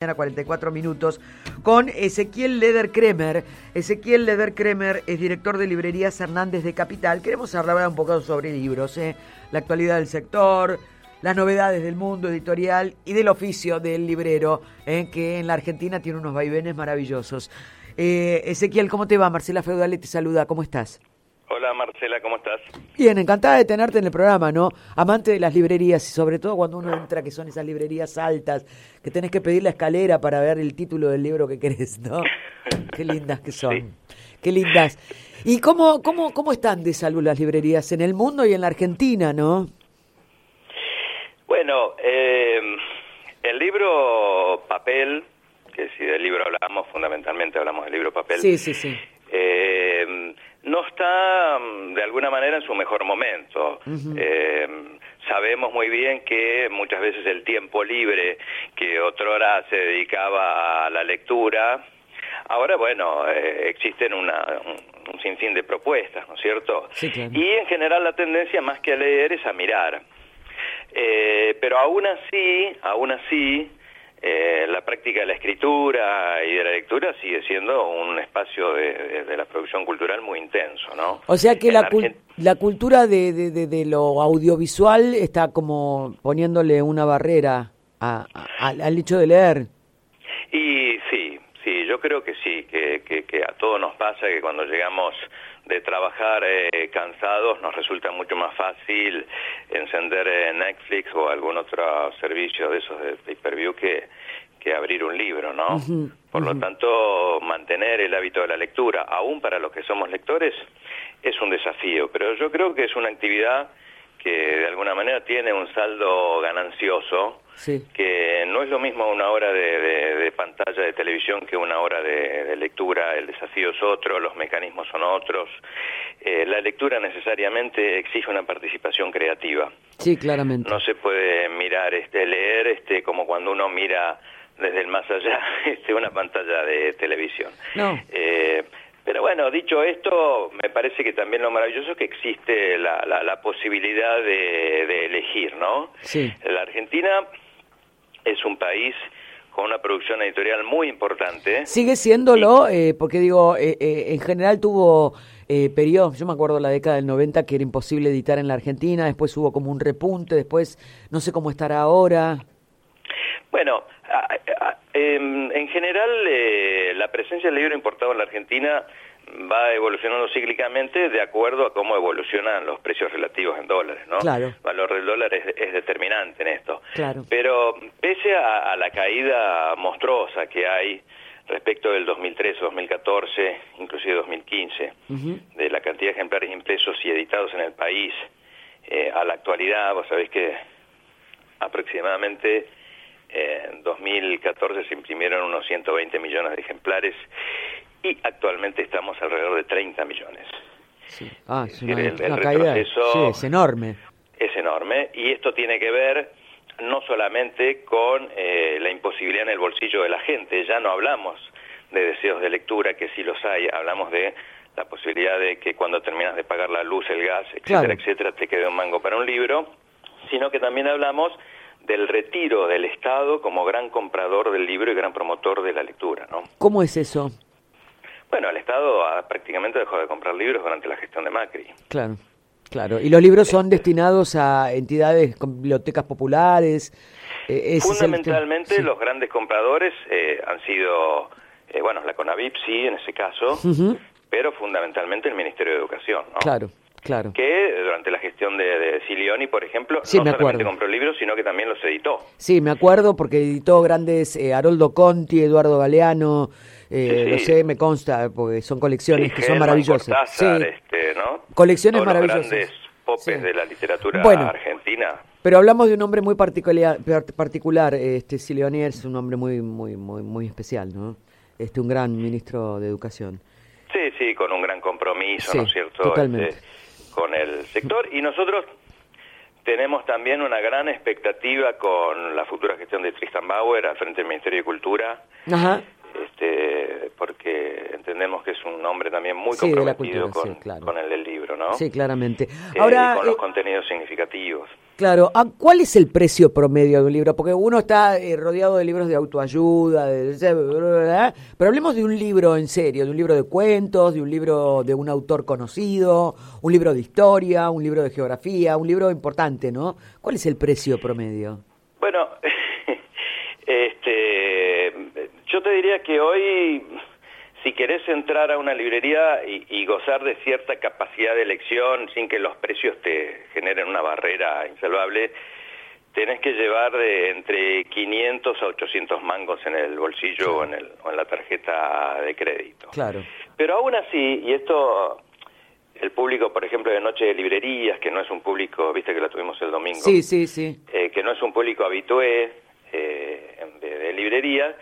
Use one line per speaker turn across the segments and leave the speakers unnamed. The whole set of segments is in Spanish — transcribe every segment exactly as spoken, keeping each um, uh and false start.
cuarenta y cuatro minutos, con Ezequiel Leder-Kremer. Ezequiel Leder-Kremer es director de Librerías Hernández de Capital. Queremos hablar un poco sobre libros, ¿eh? La actualidad del sector, las novedades del mundo editorial y del oficio del librero, ¿eh? Que en la Argentina tiene unos vaivenes maravillosos. Eh, Ezequiel, ¿cómo te va? Marcela Feudale te saluda, ¿cómo estás?
Hola Marcela, ¿cómo estás?
Bien, encantada de tenerte en el programa, ¿no? Amante de las librerías y sobre todo cuando uno entra, que son esas librerías altas, que tenés que pedir la escalera para ver el título del libro que querés, ¿no? Qué lindas que son, sí. Qué lindas. ¿Y cómo, cómo, cómo están de salud las librerías en el mundo y en la Argentina, no?
Bueno, eh, el libro papel, que si del libro hablamos, fundamentalmente hablamos del libro papel.
Sí, sí, sí.
Eh, no está de alguna manera en su mejor momento. Uh-huh. Eh, sabemos muy bien que muchas veces el tiempo libre que otrora se dedicaba a la lectura, ahora bueno, eh, existen una, un, un sinfín de propuestas, ¿no es cierto?
Sí, claro.
Y en general la tendencia más que a leer es a mirar. Eh, pero aún así, aún así, Eh, la práctica de la escritura y de la lectura sigue siendo un espacio de, de, de la producción cultural muy intenso, ¿no?
O sea que la,
Argent...
la cultura de, de, de, de lo audiovisual está como poniéndole una barrera a, a, al hecho de leer.
Y sí, sí, yo creo que sí, que, que, que a todos nos pasa que cuando llegamos de trabajar eh, cansados nos resulta mucho más fácil encender eh, Netflix o algún otro servicio de esos de pay-per-view que, que abrir un libro, ¿no? Uh-huh, Por uh-huh. lo tanto, mantener el hábito de la lectura, aún para los que somos lectores, es un desafío, pero yo creo que es una actividad que de alguna manera tiene un saldo ganancioso,
sí.
Que no es lo mismo una hora de, de, de pantalla de televisión que una hora de, de lectura. El desafío es otro, los mecanismos son otros. Eh, la lectura necesariamente exige una participación creativa.
Sí, claramente.
No se puede mirar, este, leer este, como cuando uno mira desde el más allá este, una pantalla de televisión.
No.
Eh, Pero bueno, dicho esto, me parece que también lo maravilloso es que existe la, la, la posibilidad de, de elegir, ¿no?
Sí.
La Argentina es un país con una producción editorial muy importante.
Sigue siéndolo, y... eh, porque digo, eh, eh, en general tuvo eh, periodos, yo me acuerdo de la década del noventa que era imposible editar en la Argentina, después hubo como un repunte, después no sé cómo estará ahora.
Bueno, a, a, en, en general eh, la presencia del libro importado en la Argentina va evolucionando cíclicamente de acuerdo a cómo evolucionan los precios relativos en dólares, ¿no?
Claro.
El valor del dólar es, es determinante en esto.
Claro.
Pero pese a, a la caída monstruosa que hay respecto del dos mil trece, dos mil catorce, inclusive dos mil quince, uh-huh. de la cantidad de ejemplares impresos y editados en el país, eh, a la actualidad, vos sabés que aproximadamente en dos mil catorce se imprimieron unos ciento veinte millones de ejemplares y actualmente estamos alrededor de treinta millones.
Sí. Ah, es,
es
una,
decir, el,
una
el
caída,
retroceso
sí, es enorme.
Es enorme y esto tiene que ver no solamente con eh, la imposibilidad en el bolsillo de la gente, ya no hablamos de deseos de lectura, que sí los hay, hablamos de la posibilidad de que cuando terminas de pagar la luz, el gas, etcétera,
claro.
etcétera, te quede un mango para un libro, sino que también hablamos del retiro del Estado como gran comprador del libro y gran promotor de la lectura, ¿no?
¿Cómo es eso?
Bueno, el Estado ha, prácticamente dejó de comprar libros durante la gestión de Macri.
Claro, claro. ¿Y los libros son destinados a entidades, con bibliotecas populares? Eh,
Fundamentalmente
el... sí.
los grandes compradores eh, han sido, eh, bueno, la CONAVIP sí, en ese caso, uh-huh. pero fundamentalmente el Ministerio de Educación, ¿no?
Claro. Claro.
Que durante la gestión de, de Silioni, por ejemplo,
sí,
no solamente
acuerdo.
compró libros, sino que también los editó.
Sí, me acuerdo porque editó grandes, eh, Haroldo Conti, Eduardo Galeano, eh,
sí, sí.
lo sé, me consta, porque son colecciones
sí,
que son
Helman,
maravillosas.
Cortázar,
sí.
este, ¿no?
Colecciones
Todos
maravillosas.
Los grandes popes sí. de la literatura
bueno,
argentina.
Pero hablamos de un hombre muy particular, particular este Silioni es un hombre muy, muy, muy, muy especial, ¿no? Este, un gran ministro de Educación.
Sí, sí, con un gran compromiso,
sí,
¿no es cierto?
Totalmente.
Este, con el sector, y nosotros tenemos también una gran expectativa con la futura gestión de Tristan Bauer al frente del Ministerio de Cultura.
Ajá.
Este, porque entendemos que es un hombre también muy
sí,
comprometido
cultura,
con,
sí, claro.
con el del libro, ¿no?
Sí, claramente.
Eh,
Ahora,
y con los
eh...
contenidos significativos.
Claro, ¿cuál es el precio promedio de un libro? Porque uno está eh, rodeado de libros de autoayuda, de, de, pero hablemos de un libro en serio, de un libro de cuentos, de un libro de un autor conocido, un libro de historia, un libro de geografía, un libro importante, ¿no? ¿Cuál es el precio promedio?
Bueno, este, yo te diría que hoy, si querés entrar a una librería y, y gozar de cierta capacidad de elección sin que los precios te generen una barrera insalvable, tenés que llevar de entre quinientos a ochocientos mangos en el bolsillo, claro, o en, el, o en la tarjeta de crédito.
Claro.
Pero aún así, y esto, el público, por ejemplo, de Noche de Librerías, que no es un público, viste que la tuvimos el domingo,
sí, sí, sí,
eh, que no es un público habitué eh, de, de librería,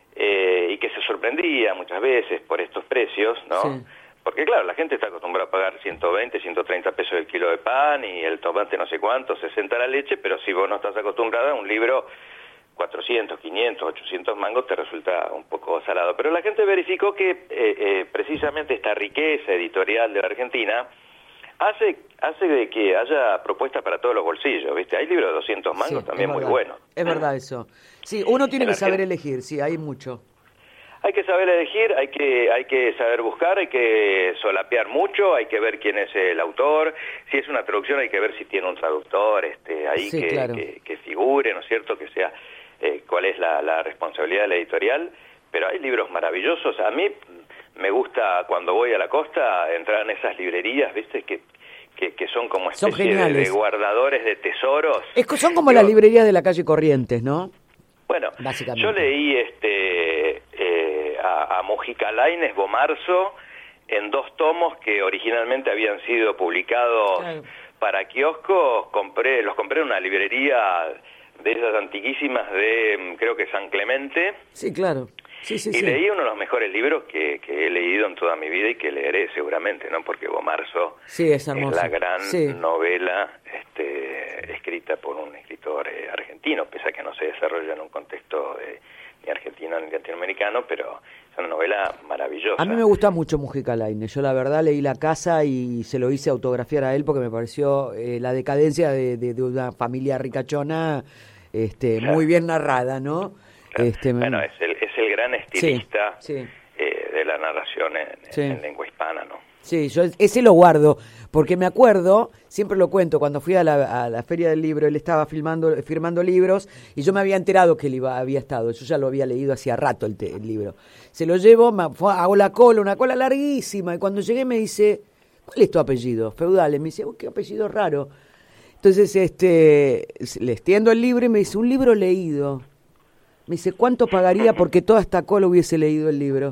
Eh, y que se sorprendía muchas veces por estos precios, ¿no? Sí. Porque claro, la gente está acostumbrada a pagar ciento veinte, ciento treinta pesos el kilo de pan y el tomate no sé cuánto, sesenta la leche, pero si vos no estás acostumbrada a un libro, cuatrocientos, quinientos, ochocientos mangos te resulta un poco salado. Pero la gente verificó que eh, eh, precisamente esta riqueza editorial de la Argentina hace hace de que haya propuestas para todos los bolsillos, ¿viste? Hay libros de doscientos mangos, sí, también muy buenos.
Es verdad eso. Sí, uno tiene que saber elegir, sí, hay mucho.
Hay que saber elegir, hay que hay que saber buscar, hay que solapear mucho, hay que ver quién es el autor. Si es una traducción hay que ver si tiene un traductor este ahí
sí,
que,
claro,
que, que figure, ¿no es cierto? Que sea eh, cuál es la, la responsabilidad de la editorial. Pero hay libros maravillosos. A mí me gusta cuando voy a la costa entrar en esas librerías, ¿viste? Que Que, que son como especie de, de guardadores de tesoros.
Es, son como las librerías de la calle Corrientes, ¿no?
Bueno, yo leí este eh, a, a Mujica Lainez Bomarzo en dos tomos que originalmente habían sido publicados, claro, para kioscos. Compré, los compré en una librería de esas antiquísimas de, creo que San Clemente.
Sí, claro. Sí, sí,
y
sí.
leí uno de los mejores libros que, que he leído en toda mi vida y que leeré seguramente, ¿no? Porque Bomarzo,
sí, es, es
la gran, sí, novela este, escrita por un escritor eh, argentino, pese a que no se desarrolla en un contexto de, ni argentino ni latinoamericano, pero es una novela maravillosa.
A mí me gusta mucho Mujica Lainez. Yo la verdad leí La Casa y se lo hice autografiar a él porque me pareció eh, la decadencia de, de, de una familia ricachona este, claro, muy bien narrada, ¿no?
Claro.
Este,
bueno, es el, es el gran estilista,
sí, sí,
eh, de la narración en,
sí,
en lengua hispana, ¿no?
Sí, yo ese lo guardo, porque me acuerdo, siempre lo cuento, cuando fui a la, a la Feria del Libro, él estaba filmando, firmando libros, y yo me había enterado que él iba, había estado, yo ya lo había leído hacía rato el, te, el libro. Se lo llevo, me, fue, hago la cola, una cola larguísima, y cuando llegué me dice, ¿cuál es tu apellido? Feudales. Me dice, oh, qué apellido raro. Entonces, este, le extiendo el libro y me dice, un libro leído. Me dice, ¿cuánto pagaría porque toda esta cola hubiese leído el libro?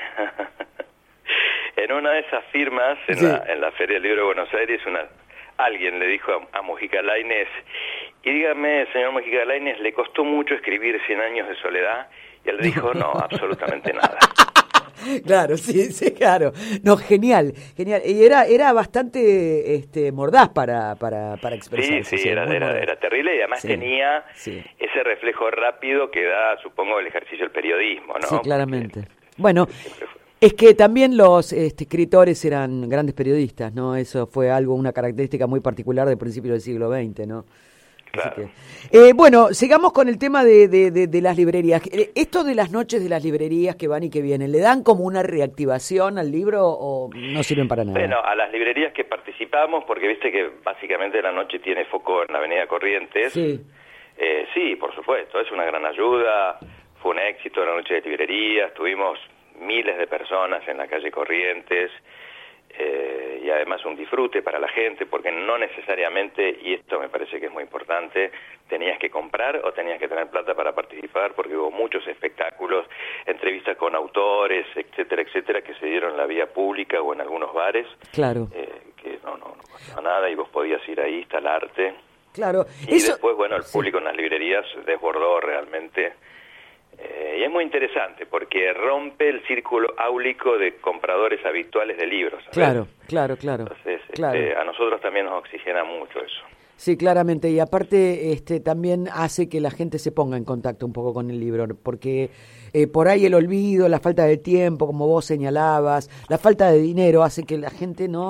En una de esas firmas, en, sí, la, en la Feria del Libro de Buenos Aires, una, alguien le dijo a, a Mujica Lainez, y dígame, señor Mujica Lainez, ¿le costó mucho escribir Cien años de soledad? Y él le dijo, no, absolutamente nada.
Claro, sí, sí, claro. No, genial, genial. Y era era bastante este mordaz para para para expresarse.
Sí, sí, era, era, era terrible y además, sí, tenía, sí, ese reflejo rápido que da, supongo, el ejercicio del periodismo, ¿no?
Sí, claramente. Porque, bueno, es que también los este, escritores eran grandes periodistas, ¿no? Eso fue algo, una característica muy particular del principio del siglo veinte, ¿no?
Claro.
Que, eh, bueno, sigamos con el tema de, de, de, de las librerías. Esto de las noches de las librerías que van y que vienen, ¿le dan como una reactivación al libro o no sirven para nada?
Bueno, a las librerías que participamos, porque viste que básicamente la noche tiene foco en la Avenida Corrientes.
Sí.
Eh, sí, por supuesto, es una gran ayuda. Fue un éxito la noche de librerías. Tuvimos miles de personas en la calle Corrientes. Eh, y además un disfrute para la gente, porque no necesariamente, y esto me parece que es muy importante, tenías que comprar o tenías que tener plata para participar, porque hubo muchos espectáculos, entrevistas con autores, etcétera, etcétera, que se dieron en la vía pública o en algunos bares.
Claro.
Eh, que no, no, no pasaba nada y vos podías ir ahí, instalarte.
Claro.
Y
Eso...
después, bueno, el público, sí,
en
las librerías desbordó realmente. Eh, y es muy interesante porque rompe el círculo áulico de compradores habituales de libros, ¿sabes?
Claro, claro, claro.
Entonces,
claro.
Este, a nosotros también nos oxigena mucho eso.
Sí, claramente, y aparte este también hace que la gente se ponga en contacto un poco con el libro, porque eh, por ahí el olvido, la falta de tiempo, como vos señalabas, la falta de dinero hace que la gente no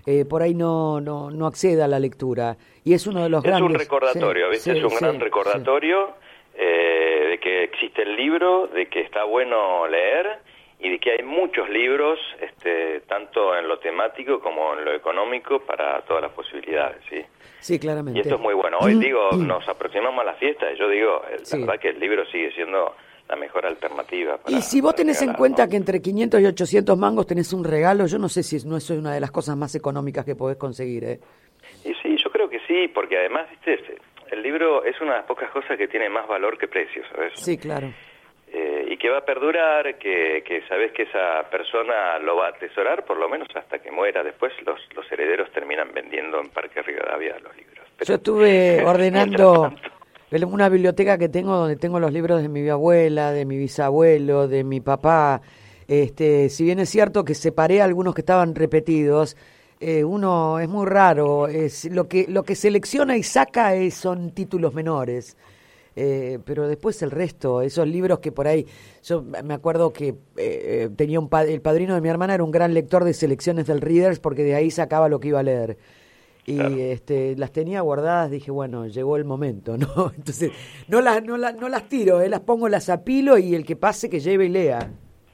eh, por ahí no, no, no acceda a la lectura. Y es uno de los
es
grandes...
Un recordatorio,
sí,
¿viste?
Sí,
es un
sí,
gran recordatorio
sí.
eh, de que existe el libro, de que está bueno leer y de que hay muchos libros, este, tanto en lo temático como en lo económico, para todas las posibilidades, ¿sí?
Sí, claramente.
Y esto es muy bueno. Hoy, digo, nos aproximamos a la fiesta y yo digo, la
sí.
verdad que el libro sigue siendo la mejor alternativa. Para,
y si vos tenés
regalar,
en cuenta
¿no?
que entre quinientos y ochocientos mangos tenés un regalo, yo no sé si no es una de las cosas más económicas que podés conseguir, ¿eh?
Y sí, yo creo que sí, porque además, ¿viste? El libro es una de las pocas cosas que tiene más valor que precio, ¿sabes?
Sí, claro.
Eh, y que va a perdurar, que, que sabes que esa persona lo va a atesorar por lo menos hasta que muera. Después los, los herederos terminan vendiendo en Parque Rivadavia los libros. Pero,
yo estuve ordenando una biblioteca que tengo donde tengo los libros de mi abuela, de mi bisabuelo, de mi papá. Este, si bien es cierto que separé algunos que estaban repetidos, eh, uno es muy raro. Es lo que lo que selecciona y saca es, son títulos menores. Eh, pero después el resto, esos libros que por ahí, yo me acuerdo que eh, tenía un pa- el padrino de mi hermana era un gran lector de selecciones del Readers porque de ahí sacaba lo que iba a leer y claro. este, las tenía guardadas, dije bueno, llegó el momento, ¿no? Entonces no las no las no las tiro, eh, las pongo, las apilo y el que pase que lleve y lea.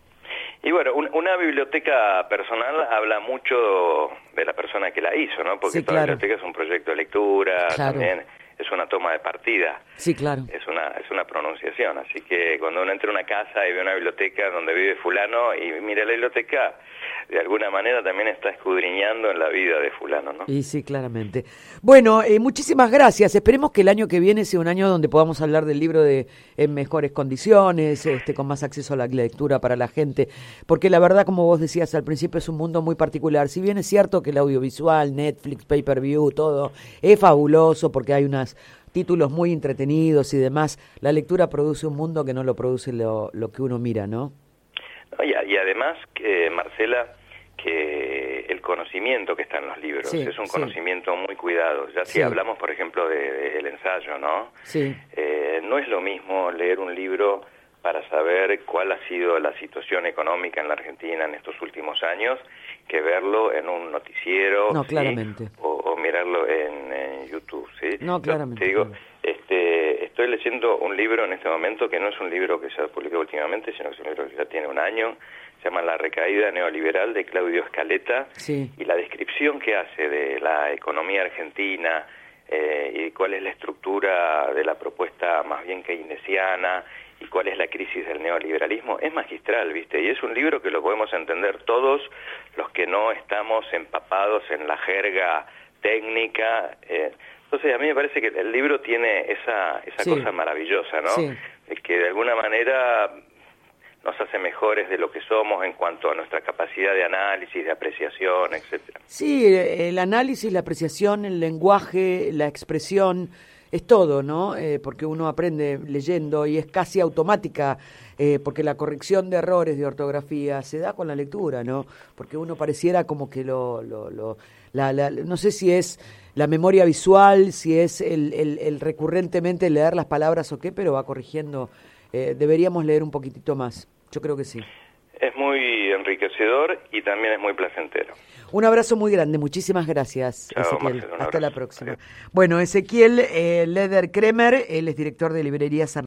Y bueno, un, una biblioteca personal habla mucho de la persona que la hizo, ¿no? Porque
sí,
toda
claro.
biblioteca es un proyecto de lectura,
claro.
también es una toma de partida.
Sí, claro.
Es una es una pronunciación, así que cuando uno entra a una casa y ve una biblioteca donde vive fulano y mira la biblioteca, de alguna manera también está escudriñando en la vida de fulano, ¿no?
Y sí, claramente. Bueno, eh, muchísimas gracias. Esperemos que el año que viene sea un año donde podamos hablar del libro de en mejores condiciones, este, con más acceso a la lectura para la gente, porque la verdad, como vos decías al principio, es un mundo muy particular. Si bien es cierto que el audiovisual, Netflix, pay-per-view, todo es fabuloso porque hay unos títulos muy entretenidos y demás, la lectura produce un mundo que no lo produce lo, lo que uno mira, ¿no?
No, y, y además, que Marcela, que el conocimiento que está en los libros
sí,
es un
sí.
conocimiento muy cuidado. Ya si
sí.
hablamos, por ejemplo, del de, de ensayo, ¿no?
Sí.
Eh, no es lo mismo leer un libro para saber cuál ha sido la situación económica en la Argentina en estos últimos años que verlo en un noticiero,
no,
¿sí?
claramente.
o, o mirarlo en, en YouTube, ¿sí?
No, claramente.
Yo te digo,
claro.
este, estoy leyendo un libro en este momento que no es un libro que se ha publicado últimamente, sino que es un libro que ya tiene un año. Se llama La recaída neoliberal, de Claudio Scaletta,
sí.
y la descripción que hace de la economía argentina eh, y cuál es la estructura de la propuesta más bien keynesiana y cuál es la crisis del neoliberalismo es magistral, ¿viste? Y es un libro que lo podemos entender todos los que no estamos empapados en la jerga técnica. Eh. Entonces a mí me parece que el libro tiene esa, esa
sí.
cosa maravillosa, ¿no?
Sí.
Es que de alguna manera nos hace mejores de lo que somos en cuanto a nuestra capacidad de análisis, de apreciación, etcétera.
Sí, el análisis, la apreciación, el lenguaje, la expresión, es todo, ¿no? Eh, porque uno aprende leyendo y es casi automática, eh, porque la corrección de errores de ortografía se da con la lectura, ¿no? Porque uno pareciera como que lo... lo, lo la, la, no sé si es la memoria visual, si es el, el, el recurrentemente leer las palabras o qué, pero va corrigiendo. Eh, deberíamos leer un poquitito más. Yo creo que sí.
Es muy enriquecedor y también es muy placentero.
Un abrazo muy grande, muchísimas gracias,
Chao,
Ezequiel.
Marcelo, un
Hasta la
abrazo.
próxima.
Adiós.
Bueno, Ezequiel eh, Leder Kremer, él es director de librería San